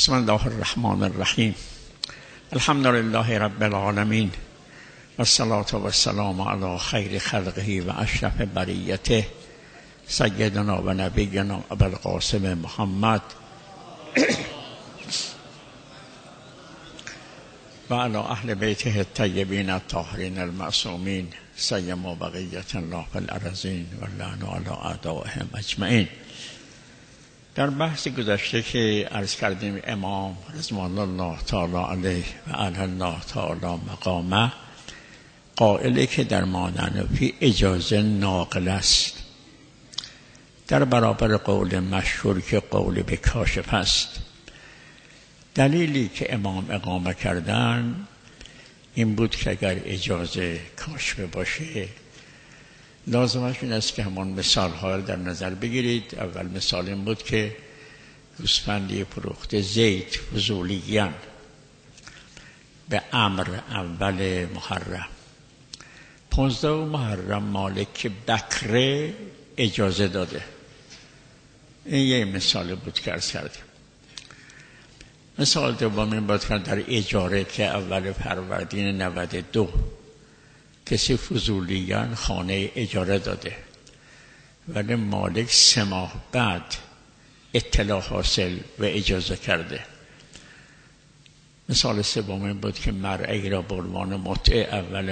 بسم الله الرحمن الرحیم. الحمد لله رب العالمین والصلاة والسلام علی خیر خلقه و اشرف بریته سیدنا و نبینا ابوالقاسم محمد و علی اهل بیته الطیبین الطاهرین المعصومین سیما بقیة الله فی الارضین و اللعن علی اعدائهم اجمعین. در بحث گذشته که عرض کردیم امام رضوان الله تعالی علیه و علی الله تعالی مقامه قائله که در معنوی اجازه ناقل است، در برابر قول مشهور که قول به کاشف است. دلیلی که امام اقامه کردن این بود که اگر اجازه کاشف باشه لازمش این است که همان مثال ها در نظر بگیرید. اول مثال این بود که گوسفندی فروخته زید فضولیان به امر اول محرم، 15 محرم مالک بکره اجازه داده. این یه مثال بود که عرض کردیم. مثال دوم این بود که در اجاره که اول فروردین 92 کسی فضولیان خانه اجاره داده ولی مالک 3 ماه بعد اطلاع حاصل و اجازه کرده. مثال سوم این بود که مرعی را به عنوان متع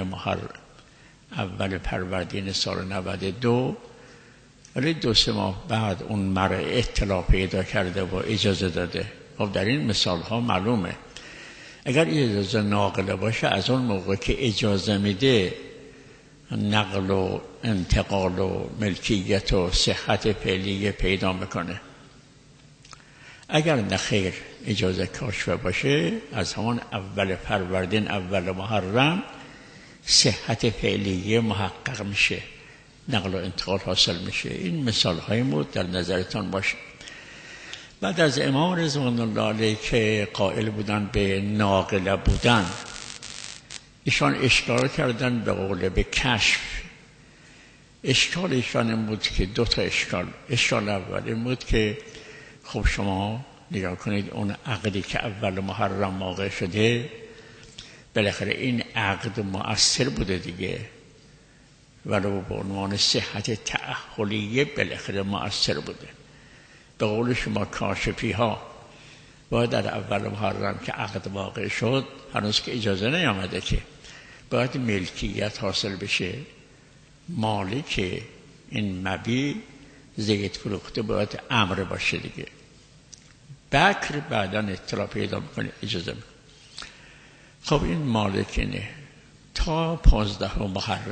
اول فروردین سال 92 ولی 2-3 ماه بعد اون مرعی اطلاع پیدا کرده و اجازه داده. خب در این مثال ها معلومه اگر اجازه ناقله باشه از اون موقع که اجازه میده نقل و انتقال و ملکیت و صحت فعلیه پیدا میکنه. اگر نخیر اجازه کاشف باشه از همون اول فروردین اول محرم صحت فعلیه محقق میشه، نقل و انتقال حاصل میشه. این مثال های بود در نظرتان باشه. بعد از امام رضوان الله علیه که قائل بودن به ناقله بودن، ایشان اشکال کردن به قول به کشف. اشکال ایشان این بود که 2 تا اشکال اول این بود که خب شما نگاه کنید اون عقدی که اول محرم واقع شده بالاخره این عقد مؤثر بوده دیگه، ولو به عنوان صحت تأهلیه بالاخره مؤثر بوده. به قول شما کاشفی ها باید در اول محرم که عقد واقع شد هنوز که اجازه نیامده که باید ملکیت حاصل بشه، مالک این مبیع زید فروخته باید امر باشه دیگه. بکر بعدا اطلاع پیدا میکنه اجازه میکنه. خب این مالک اینه تا 15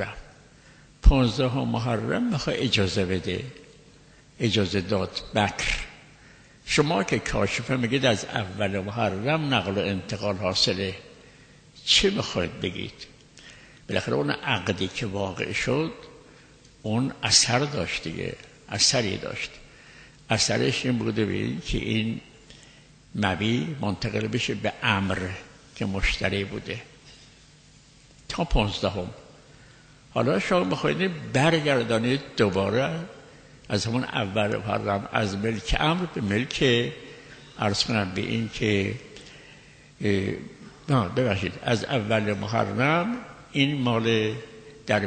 محرم میخواد اجازه بده، اجازه داد بکر. شما که کاشفه میگید از اول محرم نقل و انتقال حاصله، چه میخواید بگید؟ بالاخره اون عقدی که واقع شد اون اثر داشت دیگه، اثری داشت. اثرش این بوده بید که این مبیع منتقل بشه به امر که مشتری بوده تا 15. حالا شما میخواید برگردانید دوباره از همون اول محرم از ملک امر به ملک عرض کنم به این که ببخشید از اول محرم این مال در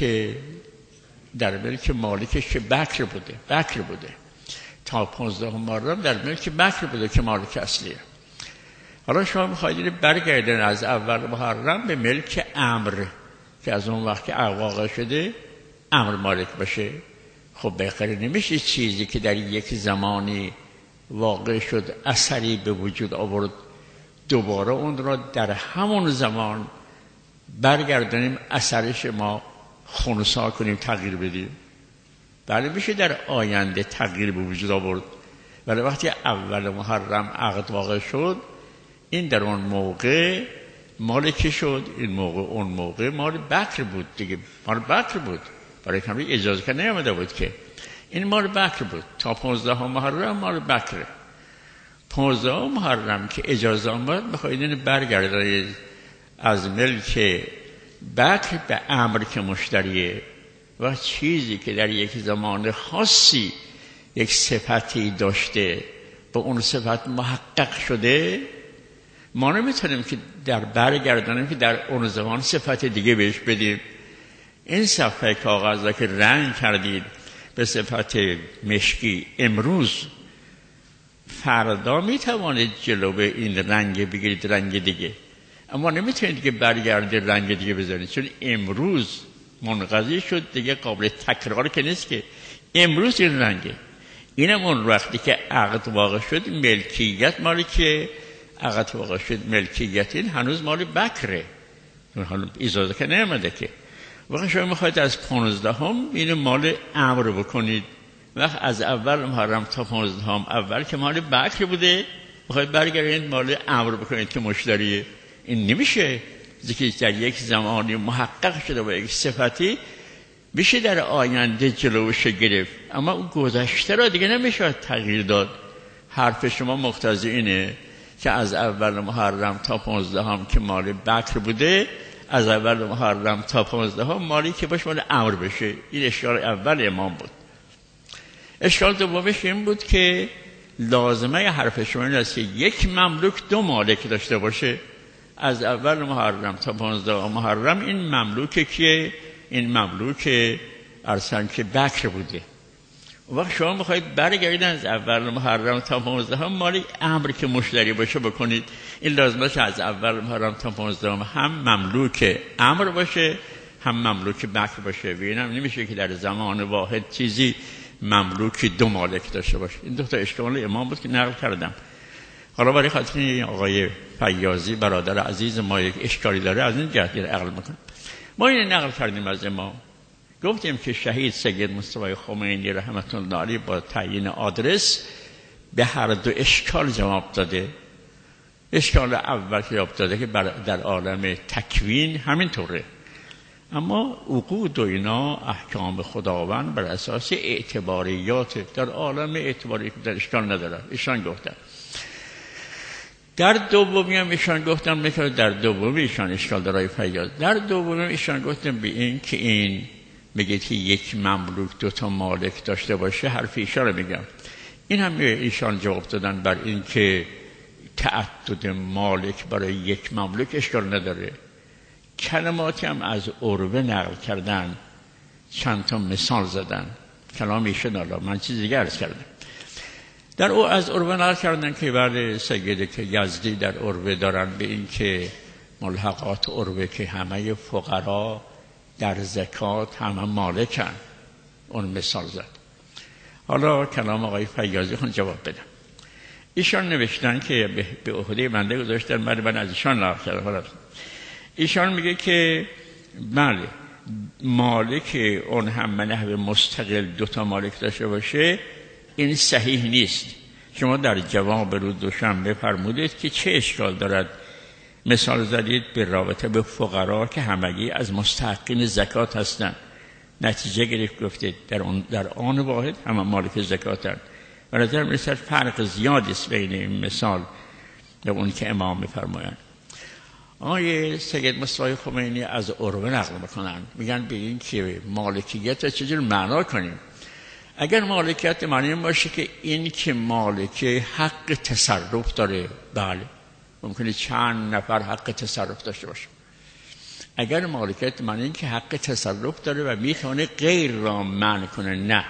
ملک مالکش که بکر بوده تا 15 محرم در ملک بکر بوده که مالک اصلیه. حالا شما میخواید برگردن از اول محرم به ملک امر که از اون وقت که واقع شده امر مالک باشه. خب بخیر نمیشه چیزی که در یک زمانی واقع شد اثری به وجود آورد دوباره اون را در همون زمان برگردانیم اثرش ما خنثی کنیم تغییر بدیم. بله میشه در آینده تغییر به وجود آورد ولی وقتی اول محرم عقد واقع شد این در اون موقع مالکی شد، این موقع اون موقع مال بکر بود دیگه، مال بکر بود. برای کمی اجازه که نیامده بود که این مال بکر بود تا 15 محرم مال بکره. 15 محرم که اجازه آمد میخواید این برگردید از ملک بکر به امر که مشتریه و چیزی که در یک زمان خاصی یک صفتی داشته با اون صفت محقق شده، ما نمیتونیم که در برگردانیم که در اون زمان صفت دیگه بهش بدیم. این صفحه کاغذ را که رنگ کردید به صفت مشکی امروز، فردا میتوانید جلو این رنگ بگیرید رنگ دیگه، اما نمیتونید که برگردید رنگ دیگه بزنید، چون امروز منقضی شد دیگه، قابل تکرار که نیست که امروز این رنگه. اینم اون وقتی که عقد واقع شد ملکیت مالی که عقد واقع شد ملکیت این هنوز مال بکره، حالا اجازه که نیامده که. وقتی شما میخواید از 15 این مال امر بکنید، وقت از اول محرم تا 15 اول که مال بکر بوده میخواید برگردید مال امر بکنید که مشتریه، این نمیشه. که در یک زمانی محقق شده با یک صفتی میشه در آینده جلوش گرفت، اما اون گذشته را دیگه نمیشه تغییر داد. حرف شما مقتضی اینه که از اول محرم تا 15 که مال بکر بوده، از اول محرم تا 15 مالی که باش مال امر بشه. این اشکال اول امام بود. اشکال دومش این بود که لازمه حرف شما این است که یک مملوک 2 مالک داشته باشه. از اول محرم تا 15 محرم این مملوکه که این مملوک ارسن که بکر بوده. وقت شما میخواید برگردید از اول محرم تا 15 مالی امر که مشتری باشه بکنید، این لازمه که از اول محرم تا 15 هم مملوک امر باشه هم مملوک بکر باشه. و اینم نمیشه که در زمان واحد چیزی مملوک 2 مالک داشته باشه. این 2 تا اشکال امام بود که نقل کردم. حالا برای خاطر آقای فیاضی برادر عزیز ما یک اشکالی داره، از این جهت عقل میکنم. ما این نقل کردیم از امام، گفتیم که شهید سید مصطفی خمینی رحمت الله علیه با تعیین آدرس به هر 2 اشکال جواب داده. اشکال اول که جواب داده که در عالم تکوین همینطوره، اما عقود و اینا احکام خداوند بر اساس اعتباریات، در عالم اعتباری در اشکال نداره. ایشان گفتن در دومی هم ایشان گفتن میکنه، در دومی ایشان اشکال دارای فیاض، در دومی ایشان گفتن به این که این میگه که یک مملوک 2 تا مالک داشته باشه، حرف ایشان رو میگم. این هم ایشان جواب دادن بر این که تعدد مالک برای یک مملوک اشکال نداره. کلماتی هم از عروه نقل کردن، چند تا مثال زدن، کلام ایشان. حالا من چیز دیگه عرض کردم. در او از عروه نقل کردن که بعد سید که یزدی در عروه دارن به این که ملحقات عروه که همه فقرا در زکات همه مالکن، اون مثال زد. حالا کلام آقای فیاضی خون جواب بدم. ایشان نوشتن که به عهده بنده گذاشتن، من از ایشان نقل کردم. ایشان میگه که بله مالک اون هم به نحو مستقل 2 تا مالک داشته باشه، این صحیح نیست. شما در جواب روز دوشنبه فرمودید که چه اشکال دارد، مثال زدید به رابطه به فقرا که همگی از مستحقین زکات هستند. نتیجه گرفت گفتید در آن واحد همه مالک زکاتن. و نظر میرسد فرق زیادی است بین این مثال و اون که امام میفرمایند. آقای سید مصطفی خمینی از عروه نقل میکنن، میگن به این که مالکیت چجور معنا کنیم. اگر مالکیت معنی باشه که این که مالک حق تصرف داره، بله ممکنه چند نفر حق تصرف داشته باشه. اگر مالکیت معنی این که حق تصرف داره و میتونه غیر را منع کنه، نه.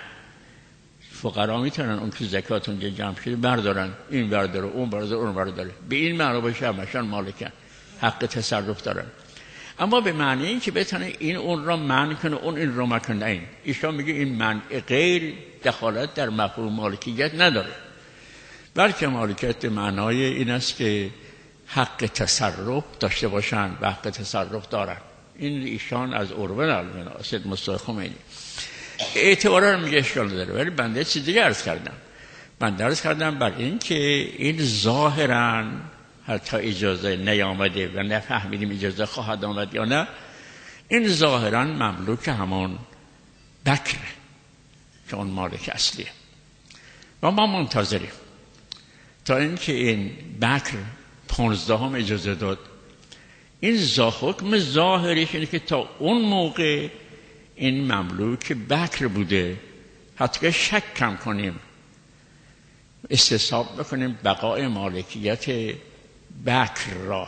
فقرا میتونن اون که زکات اونجا جمع شده بردارن، این برداره اون برداره اون برداره، به این معنی باشه همشان مالکن، حق تصرف دارن. اما به معنی این که بتونه این اون را منع کنه اون این را منع کنه، این ایشان میگه این منع غیر دخالت در مفهوم مالکیت نداره، بلکه مالکیت معنای این است که حق تصرف داشته باشن و حق تصرف دارن. این ایشان از عروه نقل میکنه، سید مصطفی خمینی. اعتبارا رو میگه اشکال داره، ولی بنده چیز دیگه عرض کردم. بنده عرض کردم بر این که این ظاهرا حتی اجازه نیامده و نفهمیدیم اجازه خواهد آمد یا نه، این ظاهرا مملوک همون بکره که اون مالک اصلیه و ما منتظریم تا اینکه این بکر 15 اجازه داد. این حکم ظاهریش اینه که تا اون موقع این مملوک بکر بوده، حتی که شک کم کنیم استصحاب بکنیم بقای مالکیت بکر را،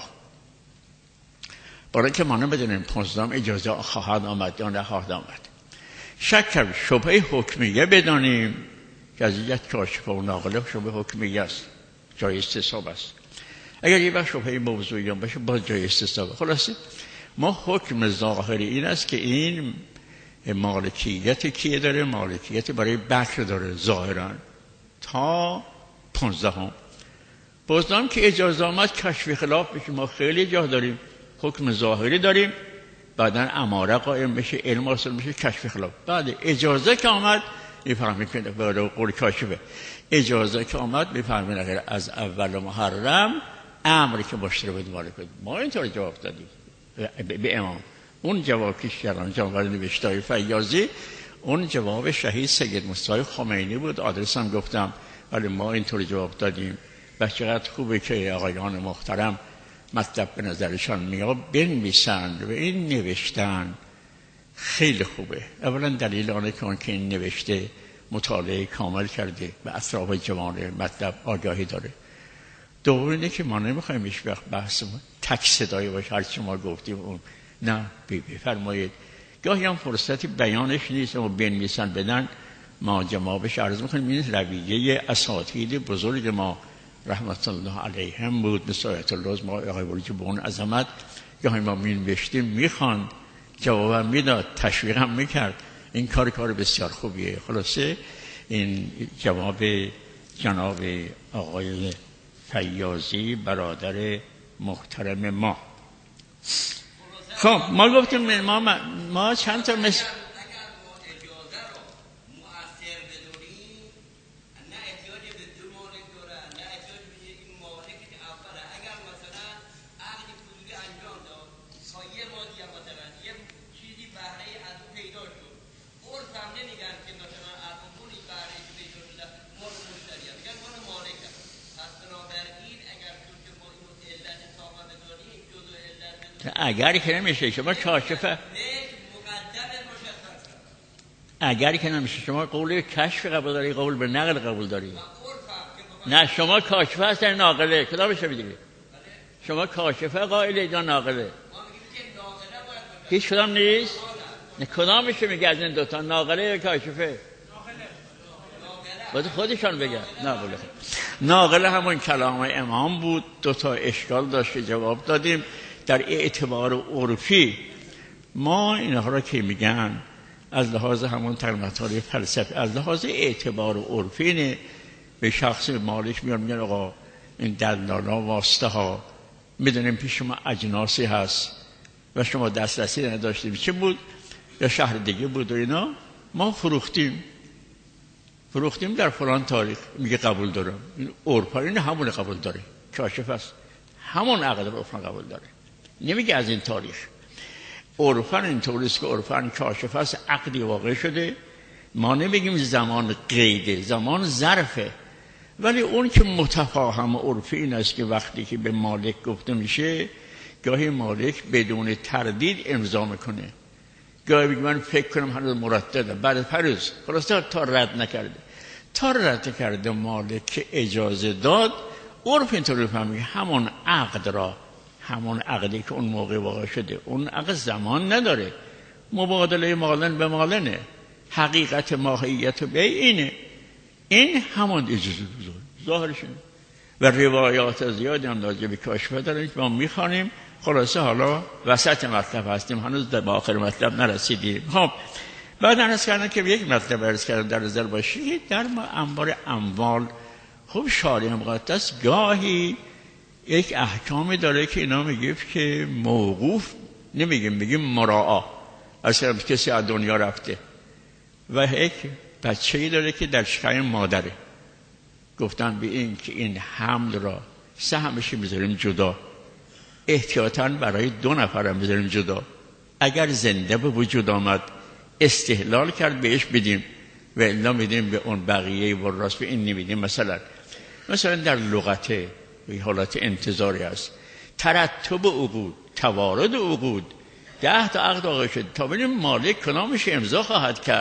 برای که ما نمیدونیم 15 اجازه خواهد آمد یا نخواهد آمد. شک شبهه حکمیه بدانیم که از یک کاشفه و ناقله شبهه حکمیه است، جای استصحاب است. اگر یه وقت شبهه موضوعی هم باشه باز جای استصحاب. خلاصه ما حکم ظاهری این است که این مالکیت کیه داره؟ مالکیت برای بکر داره ظاهرا تا 15 هم. بازدام که اجازه آمد کشف خلاف بشه. ما خیلی جا داریم حکم ظاهری داریم، بعدن اماره قائم بشه، علم حاصل بشه، کشف خلاف. بعد اجازه که آمد میفهمید که بعد قول کاشفه اجازه که آمد میفهمید اگر از اول محرم امری که مشتری بود مالک بود. ما اینطور جواب دادیم به امام. اون جواب که شیران جواب نوشتای فیاضی، اون جواب شهید سید مصطفی خمینی بود. آدرس هم گفتم، ولی ما اینطور جواب دادیم. و چقدر خوبه که آقایان محترم مطلب به نظرشان میاد بنویسند و این نوشتن خیلی خوبه. اولا دلیل آنه که این نوشته مطالعه کامل کرده و اطراف جوانه مطلب آگاهی داره. دوم اینه که ما نمیخوایم هیچ وقت بحث تک صدایی باشه، هر چی ما گفتیم اون نه بفرمایید. گاهی هم فرصتی بیانش نیست و بنویسن بدن، ما جوابش عرض میکنیم. این رویه اساتید بزرگ ما رحمت الله علیهم بود. مثل آیت الله ما آقای بروجی به اون عظمت گاهی ما مینوشتیم میخواند، جوابم میداد، تشویق هم میکرد. این کار بسیار خوبیه. خلاصه این جواب جناب آقای فیاضی برادر محترم ما. خب ما گفتیم ما چند تا مثل اگر که نمیشه شما کاشفه، اگر که نمیشه شما قول کشف قبول داری، قول به نقل قبول داری. نه شما کاشفه هستن ناقله کدامشه دیگه؟ شما کاشفه قائله یا ناقله؟ هیچ کدام نیست. نه کدامشه میگه از این دوتا، ناقله یا کاشفه؟ باید خودشان بگن. ناقله. ناقله همون کلام امام بود. دوتا اشکال داشت که جواب دادیم. در اعتبار عرفی ما اینها را که میگن از لحاظ همون ترمتاری فلسفه، از لحاظ اعتبار عرفی نه به شخص مالک میگن آقا این دلالا واسطه ها میدونیم پیش شما اجناسی هست و شما دسترسی نداشتیم. چه بود؟ یا شهر دیگه بود و اینا، ما فروختیم در فلان تاریخ. میگه قبول دارم. این عرفا این همون قبول داره، کاشف است، همون عقد عرفا قبول داره. نمیگه از این تاریخ. عرفان اینطوریست که عرفان کاشف است، عقدی واقع شده. ما نمیگیم زمان قیده، زمان ظرفه. ولی اون که متفاهم عرفی این است که وقتی که به مالک گفته میشه، گاهی مالک بدون تردید امضا میکنه، گاهی میگه من فکر کنم هنوز مردده، بعد پروز خلاصه تا رد نکرده. تا رد کرده مالک که اجازه داد، عرف اینطوری فهمیده همون عقد را، همون عقدی که اون موقع واقع شده، اون عقد زمان نداره، مبادله مالن به مالنه، حقیقت ماهیت به اینه. این همون اجازه ظاهرشونه. و روایات زیادی هم راجع به کاشفه داریم که ما میخوانیم. خلاصه حالا وسط مطلب هستیم، هنوز در آخر مطلب نرسیدیم. خب بعد عرض کردن که یک مطلب عرض کردن در نظر باشید، در انبار اموال خوب شارع مقدس گاهی یک احکامی داره که اینا میگه که موقوف نمیگیم، میگیم مراعا. اصلا کسی از دنیا رفته و یک بچه‌ای داره که در شکم مادره، گفتن به این که این حمل را سهمش میذاریم جدا، احتیاطاً برای 2 نفر میذاریم جدا. اگر زنده به وجود آمد استحلال کرد بهش بدیم و الا میدیم به اون بقیه وراث، به این نمیدیم. مثلا در لغت به حالت انتظاری است، ترتب عقود، توارد عقود، 10 تا عقد واقع شد تا ببینیم مالک کدامش امضا خواهد کرد.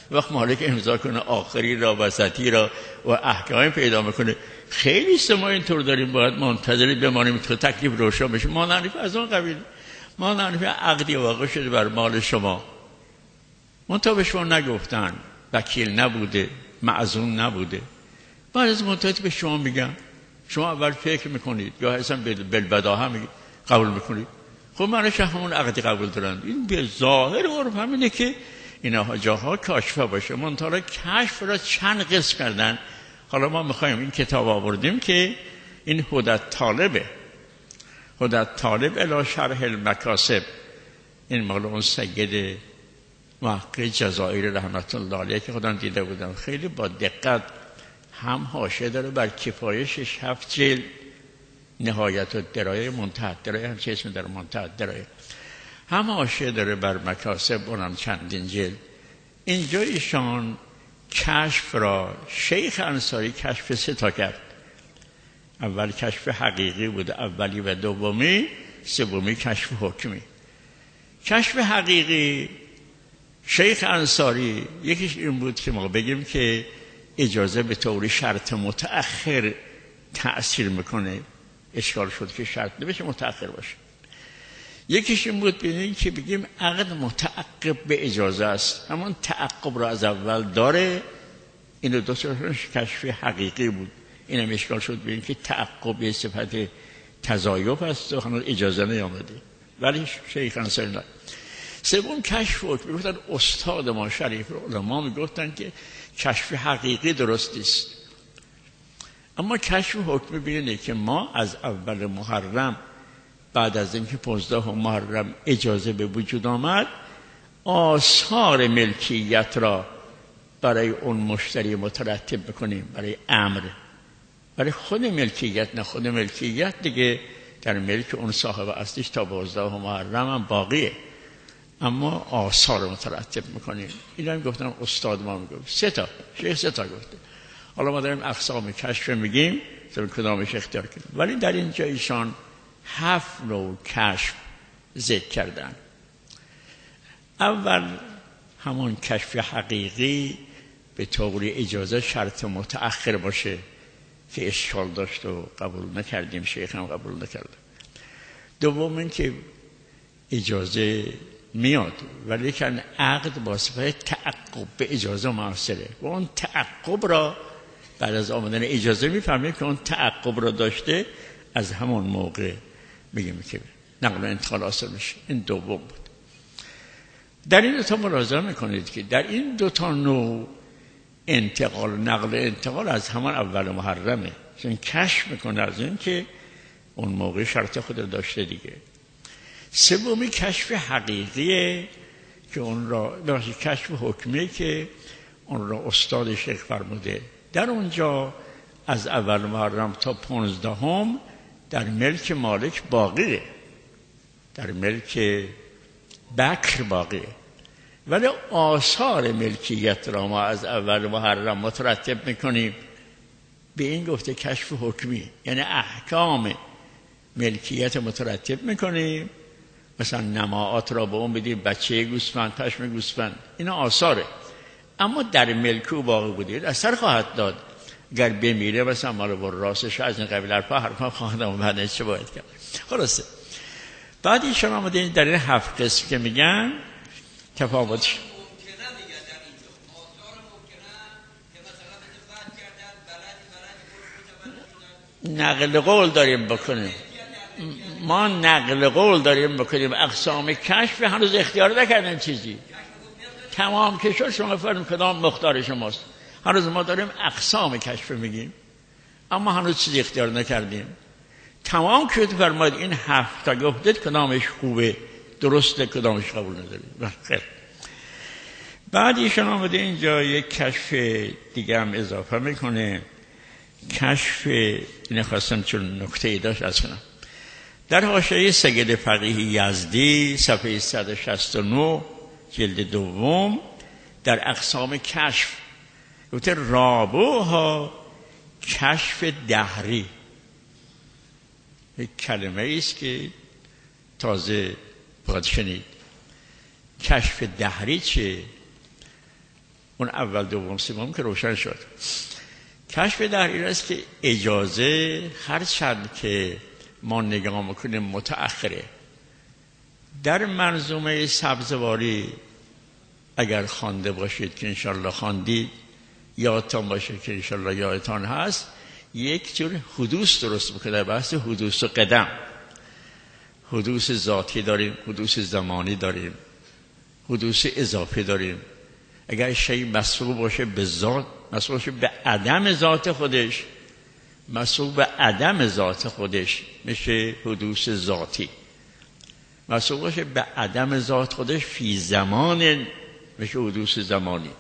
وقت مالک امضا کنه آخری را وسطی را و احکام پیدا میکنه. خیلی است ما اینطور داریم باید منتظر بمانیم تا تکلیف روشن بشه. ما نعرف از اون قبیل، ما نعرف عقدی واقع شده بر مال شما، منتها به شما نگفتن، وکیل نبوده، معزوم نبوده، بعد از مدت به شما میگم، شما اول فکر میکنید یا اصلا بالبداهه میگید قبول میکنید. خب معنیش همون عقدی قبول دارن. این به ظاهر عرف همینه که اینا جاها کاشفه باشه. منتها کشف را چند قسم کردن. حالا ما میخوایم این کتاب آوردیم که این هدت طالبه، هدت طالب الی شرح المکاسب، این مال اون سید محقق جزائری رحمت الله علیه که خودم دیده بودم، خیلی با دقت هم حاشیه داره بر کفایش 7 جلد، نهایت الدرایه، منتهی الدرایه، هم چه اسم داره، منتهی الدرایه، هم حاشیه داره بر مکاسب، اونم چندین جلد. اینجا ایشان کشف را شیخ انصاری کشف 3 تا کرد. اول کشف حقیقی بود، اولی و دومی، سومی کشف حکمی. کشف حقیقی شیخ انصاری یکیش این بود که ما بگیم که اجازه به طور شرط متأخر تأثیر میکنه، اشکال شد که شرط نمیشه متأخر باشه. یکیش این بود ببینیم که بگیم عقد متعقب به اجازه است، همون تعقب را از اول داره. این دو تا کشف حقیقی بود. اینم اشکال شد ببینیم که تعقب به صفت تزایف است و هنوز اجازه نیامده، ولی شیخ انصاری نه. سوم کشف حکمی. گفتن استاد ما شریف علما میگفتن که کشف حقیقی درست است، اما کشف حکمی بینه که ما از اول محرم بعد از اینکه 15 محرم اجازه به وجود آمد، آثار ملکیت را برای اون مشتری مترتب بکنیم، برای امر، برای خود ملکیت نه. خود ملکیت دیگه در ملک اون صاحب اصلیش تا 12 محرم هم باقیه، اما آثار مترتب میکنیم. این هم گفتم استاد ما میگفت 3 تا، شیخ 3 تا گفته. حالا ما داریم اقسام کشف میگیم، کدامش اختیار کنیم. ولی در اینجا ایشان 7 نوع کشف ذکر کردن. اول همون کشف حقیقی به طور اجازه شرط متأخر باشه که اشکال داشت و قبول نکردیم، شیخ هم قبول نکرد. دوم این که اجازه میاد ولی کن عقد با صفت تعقب به اجازه معاصره و اون تعقب را بعد از آمدن اجازه میفهمیم که اون تعقب را داشته، از همون موقع میگیم که نقل و انتقال حاصل میشه. این دوم بود. در این 2 تا ملاحظه میکنید که در این 2 تا نوع انتقال، نقل و انتقال از همان اول محرمه، چون کشف میکنه از این که اون موقع شرط خود را داشته دیگه. سومی کشف حقیقیه که اون را کشف حکمیه که اون را استاد شیخ فرموده. در اونجا از اول محرم تا 15 در ملک مالک باقیه، در ملک بکر باقیه، ولی آثار ملکیت را ما از اول محرم مترتب میکنیم. به این گفته کشف حکمی، یعنی احکام ملکیت مترتب میکنیم. مثلا نماعات را به اون بدیم، بچه گوسفند، پشم گوسفند، اینا آثاره، اما در ملک او باقی بودید اثر خواهد داد. اگر بمیره مثلا مال وراثش از این قبیل حرفا خواهد آمد، چه باید کرد؟ خلاصه بعد ایشان آمده در این 7 قسم که میگن تفاوتش نقل قول داریم بکنیم، ما نقل قول داریم بکنیم. اقسام کشف هنوز اختیار نکردیم چیزی، تمام که شد شما فرمون کدام مختار شماست. هنوز ما داریم اقسام کشف میگیم، اما هنوز چیزی اختیار نکردیم. تمام که فرماید این 7 تا گفتید کدامش خوبه، درسته، کدامش قبول نداریم. خیر. بعد ایشان آمده اینجا یک کشف دیگه هم اضافه میکنه. کشف اینه خواستم چون نکته داشت از کنم. در حاشیه سید فقیه یزدی صفحه 169 جلد 2 در اقسام کشف گفته رابوها کشف دهری. یک کلمه است که تازه باید شنید. کشف دهری چه؟ اون اول دوم سوم که روشن شد. کشف دهری این است که اجازه هر چند که ما نگاه میکنیم متأخره. در منظومه سبزواری اگر خوانده باشید که انشالله خواندید، یادتان باشه که انشالله یادتان هست، یک جور حدوث درست میکنه در بحث حدوث و قدم. حدوث ذاتی داریم، حدوث زمانی داریم، حدوث اضافی داریم. اگر شیء مسبوق باشه به ذات، مسبوق باشه به عدم ذات خودش، مسبوق به عدم ذات خودش میشه حدوث ذاتی. مسبوق باشه به عدم ذات خودش فی زمان میشه حدوث زمانی.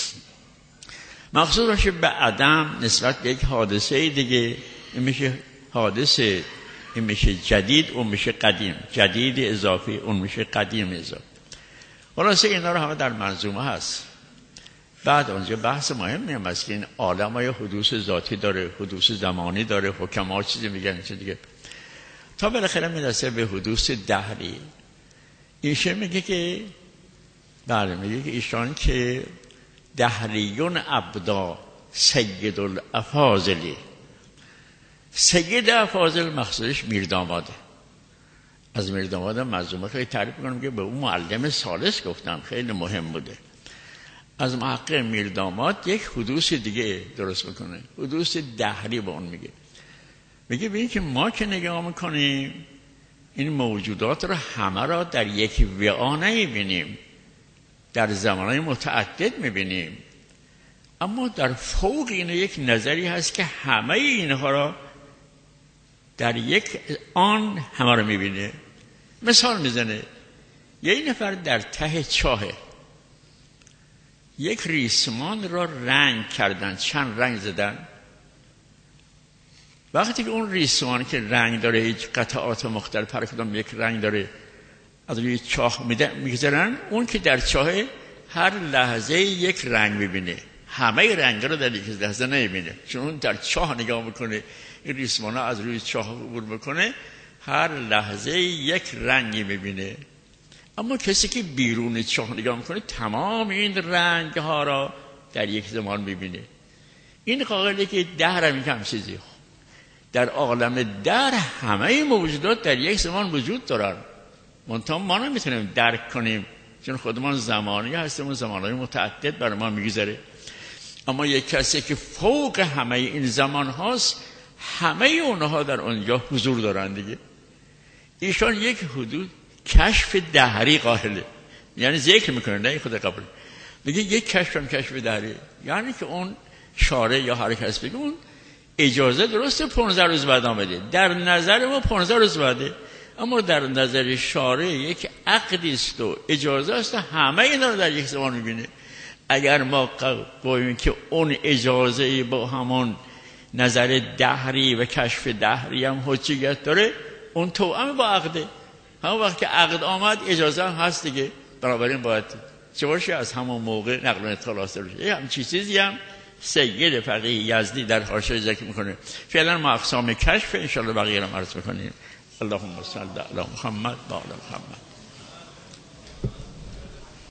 مخصوص باشه به عدم نسبت به یک حادثه دیگه، این میشه حادثه، این میشه جدید، اون میشه قدیم. جدید اضافی، اون میشه قدیم اضافی. خلاصه اینا رو همه در منظومه هست. بعد اونجا بحث مهم هم هست که این عالم های حدوث ذاتی داره، حدوث زمانی داره، حکما چیزی میگن چیز دیگه، تا بالاخره میرسه به حدوث دهری. ایشون میگه که بله، میگه که ایشان که دهریون ابدا سید الافاضلی. سید افاضل مخصوصش میرداماده. از میرداماد منظومه خیلی تعریف کنم که به اون معلم ثالث گفتم، خیلی مهم بوده. از محقق میرداماد یک حدوث دیگه درست میکنه، حدوث دهری به اون میگه. میگه ببین که ما که نگاه میکنیم این موجودات رو همه را در یک وعا نمیبینیم، در زمانهای متعدد میبینیم، اما در فوق این یک نظری هست که همه اینها را در یک آن همه را میبینه. مثال میزنه، یک نفر در ته چاهه، یک ریسمان را رنگ کردن، چند رنگ زدن. وقتی که اون ریسمان که رنگ داره، هیچ قطعات مختلف هر کدام یک رنگ داره، از روی چاه میگذارن، اون که در چاه هر لحظه یک رنگ میبینه، همه رنگ رو در یک لحظه نمیبینه، چون اون در چاه نگاه میکنه. این ریسمان ها از روی چاه عبور میکنه، هر لحظه یک رنگی میبینه. اما کسی که بیرون چاه نگاه میکنه تمام این رنگ ها را در یک زمان میبینه. این قائله که دهر هم کم چیزی، در عالم در همه موجودات در یک زمان وجود دارن، منتها ما نمیتونیم درک کنیم چون خودمان زمانی هستیم و زمانهای متعدد برای ما میگذره. اما یک کسی که فوق همه این زمان هاست، همه اونها در اونجا حضور دارن دیگه. ایشان یک حدود کشف دهری قائله، یعنی ذکر میکنه، نه خود قبول میگه یک کشف دهری، یعنی که اون شارع یا هر کس بگه اون اجازه درسته 15 روز بعد آمده، در نظر ما 15 روز بعده، اما در نظر شارع یک عقدی است و اجازه است، همه اینا رو در یک زمان میبینه. اگر ما گوییم که اون اجازه با همون نظر دهری و کشف دهری هم حجیت داره، اون توأم با عقده. همون وقت که عقد آمد اجازه هم هست دیگه، بنابراین باید چه باشه از همون موقع نقل و انتقال حاصل بشه. همچین چیزی هم سید فقیه یزدی در حاشیه ذکر میکنه. فعلا ما اقسام کشف ان شاء الله بقیه رو عرض میکنیم. اللهم صل علی محمد و علی محمد.